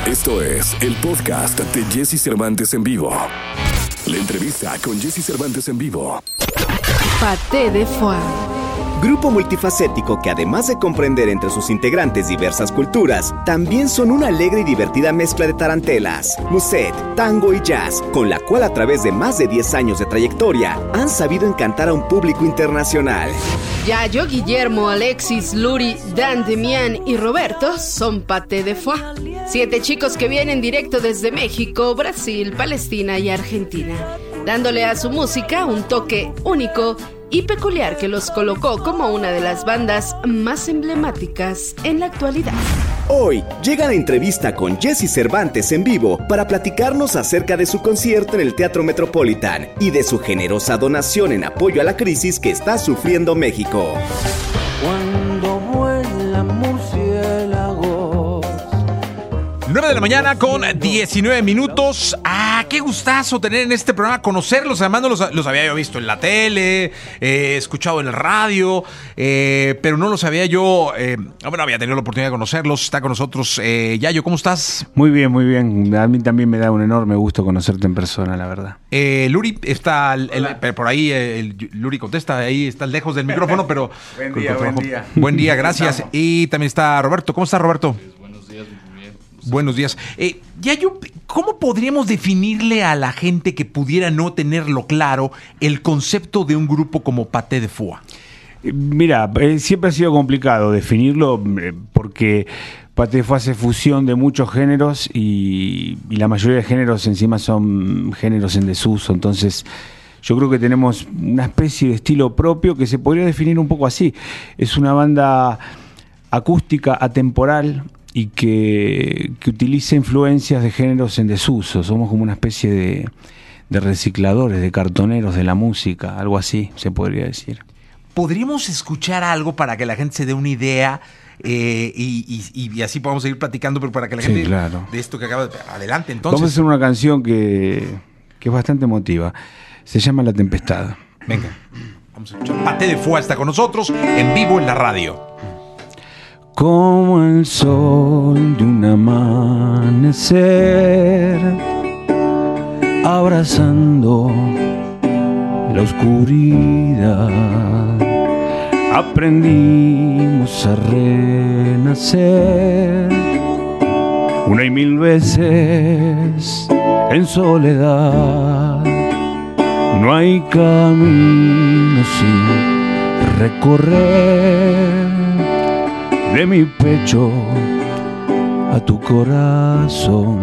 Esto es el podcast de Jesse Cervantes en vivo. La entrevista con Jesse Cervantes en vivo. Paté de Foie. Grupo multifacético que, además de comprender entre sus integrantes diversas culturas, también son una alegre y divertida mezcla de tarantelas, musette, tango y jazz, con la cual a través de más de 10 años de trayectoria han sabido encantar a un público internacional. Yayo, Guillermo, Alexis, Luri, Dan, Demián y Roberto son Paté de Foie. 7 chicos que vienen directo desde México, Brasil, Palestina y Argentina, dándole a su música un toque único y peculiar que los colocó como una de las bandas más emblemáticas en la actualidad. Hoy llega la entrevista con Jesse Cervantes en vivo para platicarnos acerca de su concierto en el Teatro Metropolitan y de su generosa donación en apoyo a la crisis que está sufriendo México. Cuando vuelan murciélagos. 9 de la mañana con 19 minutos. Qué gustazo tener en este programa, conocerlos. Además los había yo visto en la tele, escuchado en el radio, pero no los había yo, había tenido la oportunidad de conocerlos. Está con nosotros Yayo, ¿cómo estás? Muy bien, muy bien. A mí también me da un enorme gusto conocerte en persona, la verdad. Luri, está por ahí, Luri contesta, ahí está lejos del micrófono, pero... Buen día. Buen día, gracias. Y también está Roberto. ¿Cómo está Roberto? Buenos días. Yayo, ¿cómo podríamos definirle a la gente que pudiera no tenerlo claro el concepto de un grupo como Paté de Foie? Mira, siempre ha sido complicado definirlo porque Paté de Foie hace fusión de muchos géneros y la mayoría de géneros encima son géneros en desuso. Entonces, yo creo que tenemos una especie de estilo propio que se podría definir un poco así. Es una banda acústica, atemporal, y que utiliza influencias de géneros en desuso. Somos como una especie de recicladores, de cartoneros de la música, algo así se podría decir. ¿Podríamos escuchar algo para que la gente se dé una idea y así podamos seguir platicando, pero para que la gente claro. De esto que acaba de... Adelante, entonces. Vamos a hacer una canción que es bastante emotiva. Se llama La Tempestad. Venga, vamos a escuchar. Paté de Foie está con nosotros en vivo en la radio. Como el sol de un amanecer, abrazando la oscuridad, aprendimos a renacer una y mil veces en soledad. No hay camino sin recorrer, de mi pecho a tu corazón.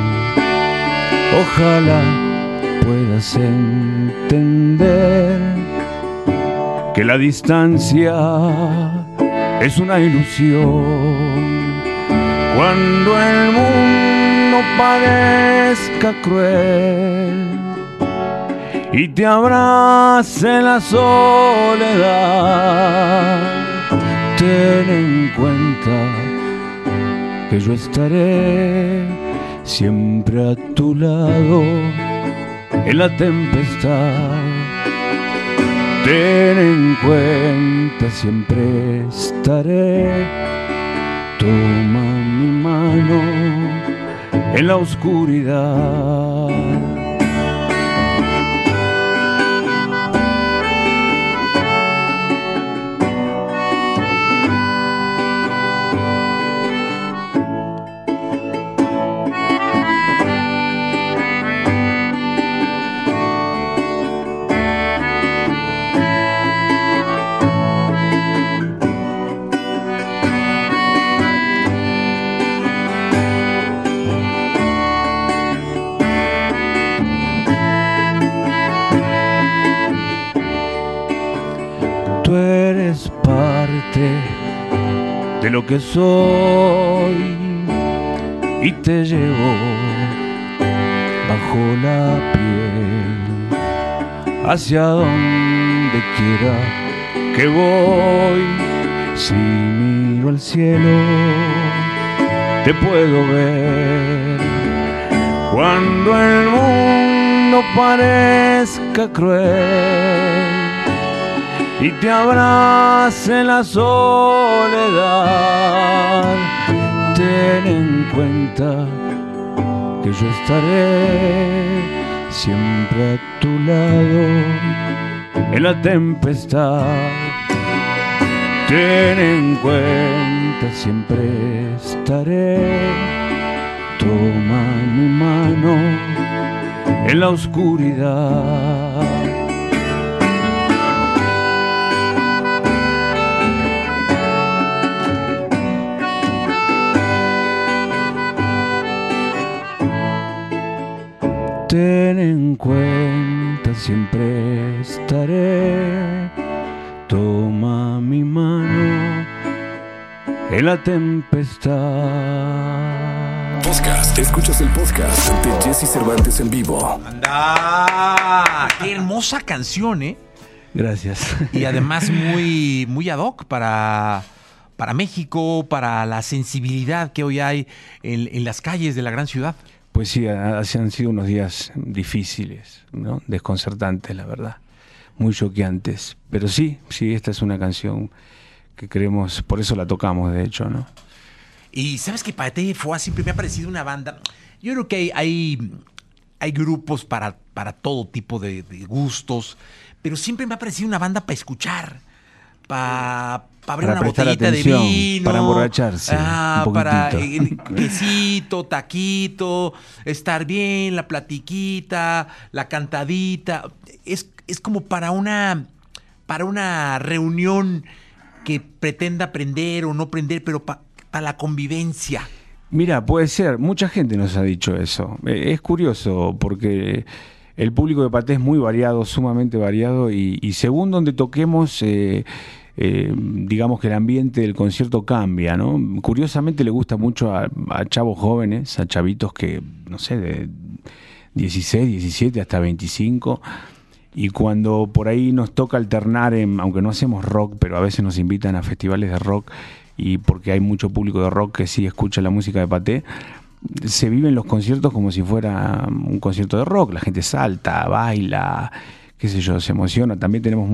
Ojalá puedas entender que la distancia es una ilusión. Cuando el mundo parezca cruel y te abrace la soledad, ten en cuenta que yo estaré siempre a tu lado en la tempestad. Ten en cuenta, siempre estaré. Toma mi mano en la oscuridad. Tú eres parte de lo que soy y te llevo bajo la piel hacia donde quiera que voy. Si miro al cielo te puedo ver. Cuando el mundo parezca cruel y te abrace la soledad, ten en cuenta que yo estaré siempre a tu lado en la tempestad. Ten en cuenta, siempre estaré. Toma mi mano en la oscuridad. Ten en cuenta, siempre estaré. Toma mi mano en la tempestad. Podcast. Escuchas el podcast de Jesse Cervantes en vivo. ¡Anda! ¡Qué hermosa canción, eh! Gracias. Y además muy, muy ad hoc para México, para la sensibilidad que hoy hay en las calles de la gran ciudad. Pues sí, han sido unos días difíciles, ¿no? Desconcertantes, la verdad. Muy choqueantes. Pero sí, esta es una canción que creemos, por eso la tocamos, de hecho, ¿no? Y sabes que Paté de Foix siempre me ha parecido una banda. Yo creo que hay grupos para todo tipo de gustos, pero siempre me ha parecido una banda para escuchar, para abrir una botellita de vino, para emborracharse, un para poquitito. quesito, taquito, estar bien, la platiquita, la cantadita. Es como para una reunión que pretenda aprender o no aprender, pero para la convivencia. Mira, puede ser, mucha gente nos ha dicho eso. Es curioso porque el público de Paté es muy variado, sumamente variado, y según donde toquemos, digamos que el ambiente del concierto cambia, ¿no? Curiosamente le gusta mucho a chavos jóvenes, a chavitos que, no sé, de 16, 17 hasta 25, y cuando por ahí nos toca alternar, aunque no hacemos rock, pero a veces nos invitan a festivales de rock, y porque hay mucho público de rock que sí escucha la música de Paté, se viven los conciertos como si fuera un concierto de rock. La gente salta, baila, qué sé yo, se emociona. También tenemos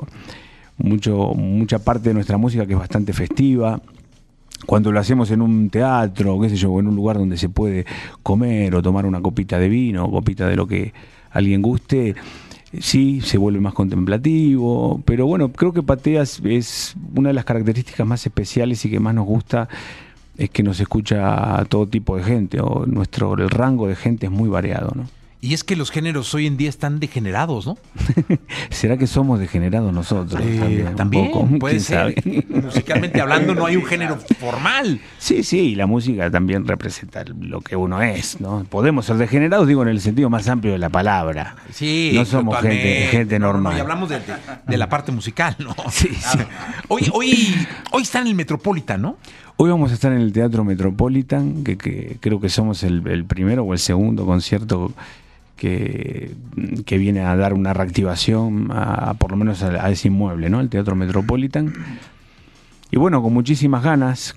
mucha parte de nuestra música que es bastante festiva. Cuando lo hacemos en un teatro, qué sé yo, o en un lugar donde se puede comer o tomar una copita de vino, o copita de lo que alguien guste, sí, se vuelve más contemplativo. Pero bueno, creo que Paté es una de las características más especiales y que más nos gusta, es que nos escucha a todo tipo de gente, o el rango de gente es muy variado, ¿no? Y es que los géneros hoy en día están degenerados, ¿no? ¿Será que somos degenerados nosotros? También un poco? puede ¿Quién ser. sabe? Musicalmente hablando no hay un género formal. Sí, y la música también representa lo que uno es, ¿no? Podemos ser degenerados, digo, en el sentido más amplio de la palabra. Sí, no somos gente normal. No, y hablamos de la parte musical, ¿no? Sí. Hoy están en el Metropolitan, ¿no? Hoy vamos a estar en el Teatro Metropolitan, que creo que somos el primero o el segundo concierto que viene a dar una reactivación por lo menos a ese inmueble, ¿no? El Teatro Metropolitan. Y bueno, con muchísimas ganas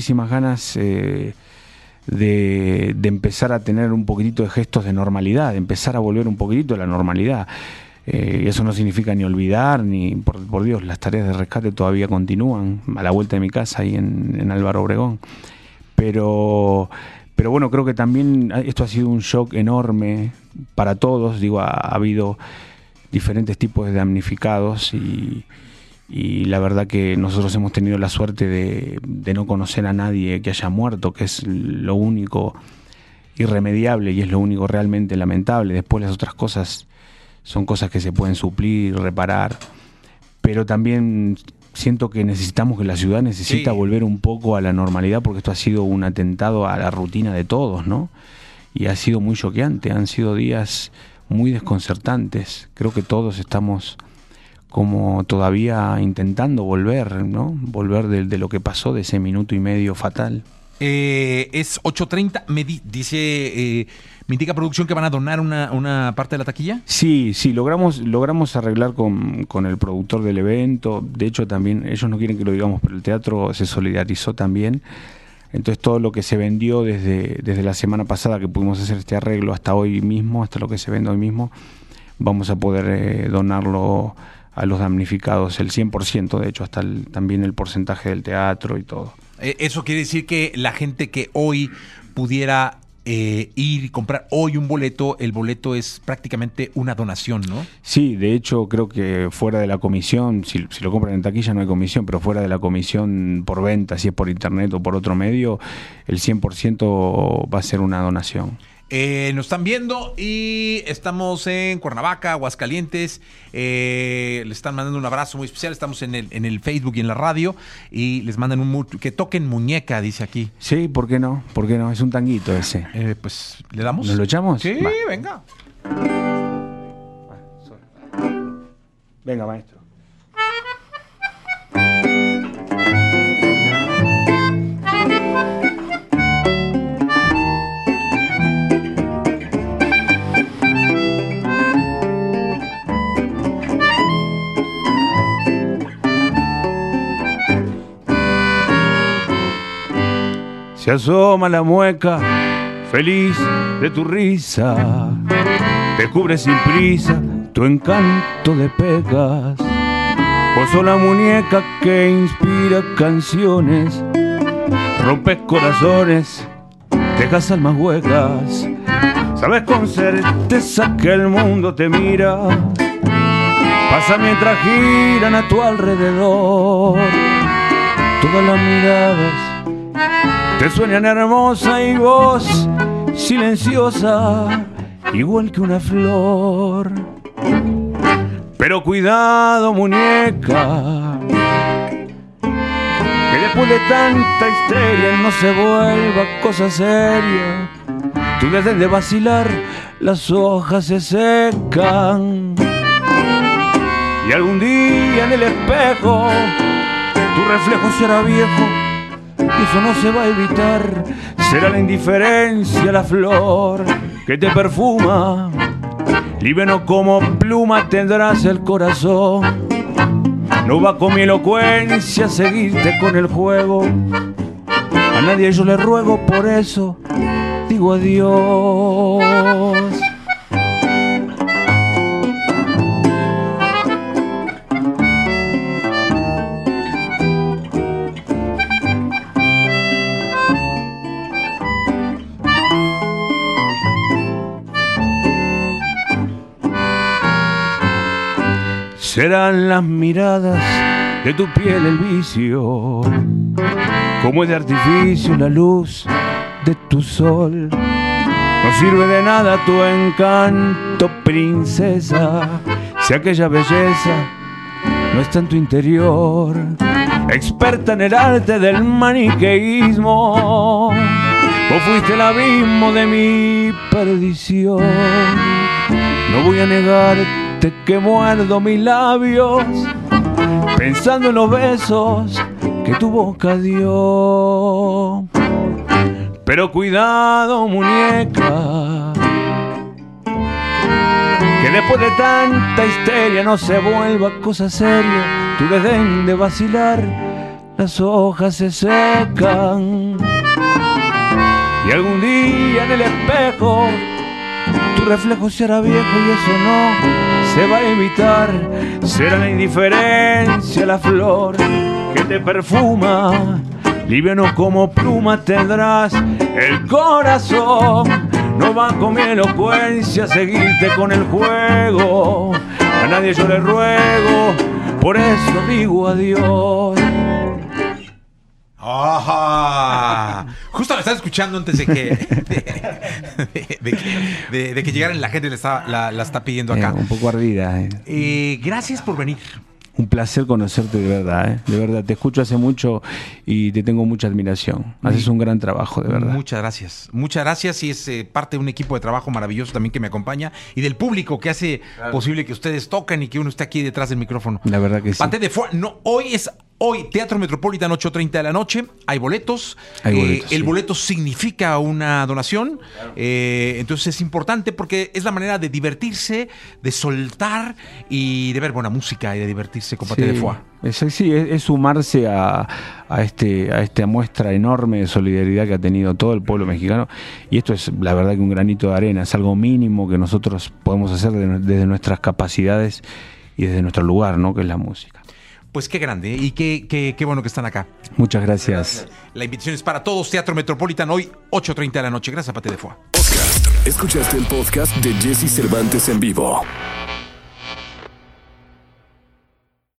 de empezar a tener un poquitito de gestos de normalidad, de empezar a volver un poquitito a la normalidad. Y eso no significa ni olvidar, ni por Dios, las tareas de rescate todavía continúan a la vuelta de mi casa ahí en Álvaro Obregón. Pero bueno, creo que también esto ha sido un shock enorme para todos. Digo, ha habido diferentes tipos de damnificados y la verdad que nosotros hemos tenido la suerte de no conocer a nadie que haya muerto, que es lo único irremediable y es lo único realmente lamentable. Después las otras cosas son cosas que se pueden suplir, reparar, pero también siento que la ciudad necesita volver un poco a la normalidad, porque esto ha sido un atentado a la rutina de todos, ¿no? Y ha sido muy choqueante, han sido días muy desconcertantes. Creo que todos estamos como todavía intentando volver, ¿no? Volver de lo que pasó, de ese minuto y medio fatal. Es 8:30, me indica producción que van a donar una parte de la taquilla. Sí, logramos arreglar con el productor del evento. De hecho, también ellos no quieren que lo digamos, pero el teatro se solidarizó también. Entonces todo lo que se vendió desde la semana pasada que pudimos hacer este arreglo hasta hoy mismo, hasta lo que se vende hoy mismo, vamos a poder donarlo a los damnificados, el 100%, de hecho, hasta también el porcentaje del teatro y todo. Eso quiere decir que la gente que hoy pudiera ir y comprar hoy un boleto, el boleto es prácticamente una donación, ¿no? Sí, de hecho creo que fuera de la comisión, si lo compran en taquilla no hay comisión, pero fuera de la comisión por venta, si es por internet o por otro medio, el 100% va a ser una donación. Nos están viendo y estamos en Cuernavaca, Aguascalientes. Le están mandando un abrazo muy especial. Estamos en el Facebook y en la radio. Y les mandan que toquen muñeca, dice aquí. Sí, ¿por qué no? ¿Por qué no? Es un tanguito ese. Pues, ¿le damos? ¿Nos lo echamos? Sí, Va. venga. Venga, maestro. Se asoma la mueca, feliz de tu risa, te cubre sin prisa tu encanto de pecas. Vos sos la muñeca que inspira canciones, rompes corazones, dejas almas huecas. Sabes con certeza que el mundo te mira, pasa mientras giran a tu alrededor. Todas las miradas te sueñan hermosa y vos silenciosa, igual que una flor. Pero cuidado, muñeca, que después de tanta histeria no se vuelva cosa seria. Tú desde de vacilar, las hojas se secan, y algún día en el espejo tu reflejo será viejo. Y eso no se va a evitar, será la indiferencia la flor que te perfuma. Liviano como pluma tendrás el corazón. No va con mi elocuencia seguirte con el juego. A nadie yo le ruego, por eso digo adiós. Serán las miradas de tu piel el vicio, como es de artificio la luz de tu sol. No sirve de nada tu encanto, princesa, si aquella belleza no está en tu interior. Experta en el arte del maniqueísmo, vos fuiste el abismo de mi perdición. No voy a negarte que muerdo mis labios pensando en los besos que tu boca dio. Pero cuidado, muñeca, que después de tanta histeria no se vuelva cosa seria. Tu desdén de vacilar, las hojas se secan, y algún día en el espejo tu reflejo será viejo, y eso no se va a evitar. Será la indiferencia la flor que te perfuma. Liviano como pluma tendrás el corazón. No va con mi elocuencia seguirte con el juego. A nadie yo le ruego, por eso digo adiós. ¡Ajá! Justo lo estaba escuchando antes de que llegara la gente, la está pidiendo acá. Un poco ardida. Gracias por venir. Un placer conocerte de verdad, de verdad. Te escucho hace mucho y te tengo mucha admiración. Haces un gran trabajo, de verdad. Muchas gracias. Muchas gracias, y es parte de un equipo de trabajo maravilloso también que me acompaña, y del público que hace posible que ustedes toquen y que uno esté aquí detrás del micrófono. La verdad que sí. Paté de Foix, no, hoy Teatro Metropolitan, 8:30 de la noche. Hay boletos. El boleto significa una donación. Entonces es importante porque es la manera de divertirse, de soltar y de ver buena música y de divertirse con Paté de Foix. Es sumarse a esta muestra enorme de solidaridad que ha tenido todo el pueblo mexicano, y esto es la verdad que un granito de arena, es algo mínimo que nosotros podemos hacer desde nuestras capacidades y desde nuestro lugar, ¿no? Que es la música. Pues qué grande, ¿eh? Y qué bueno que están acá. Muchas gracias. La invitación es para todos. Teatro Metropolitan hoy, 8:30 de la noche. Gracias a Paté de Foix. Podcast. Escuchaste el podcast de Jesse Cervantes en vivo.